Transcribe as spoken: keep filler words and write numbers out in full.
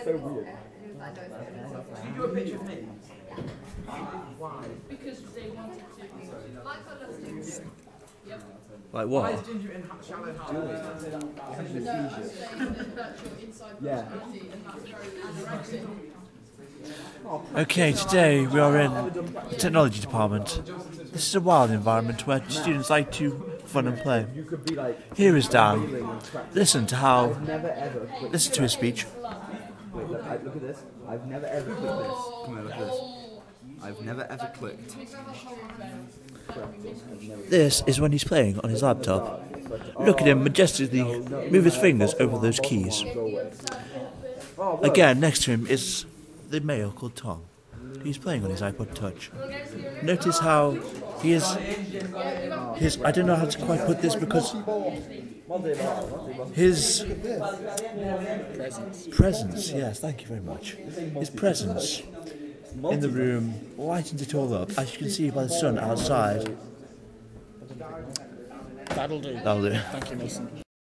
so weird. Can you do a picture of me? Why? Because they wanted to. Yep. Like Why is what? Ginger in ha- shallow half? No, I'm saying that that's your inside Yeah. personality and that's very anorexic. Okay, today we are in the technology department. This is a wild environment where students like to fun and play. You could be like, Here is Dan. Listen to how. never ever clicked. Listen to his speech. Wait, look, I, look at this. I've never ever clicked this. Come here, look at this. I've never ever clicked. This is when he's playing on his laptop. Look at him majestically move his fingers over those keys. Again, next to him is the male called Tom. He's playing on his iPod Touch. Notice how he is. His I don't know how to quite put this because his Presence. presence. Yes, thank you very much. His presence in the room lightens it all up, as you can see by the sun outside. That'll do. That'll do. Thank you, Mason.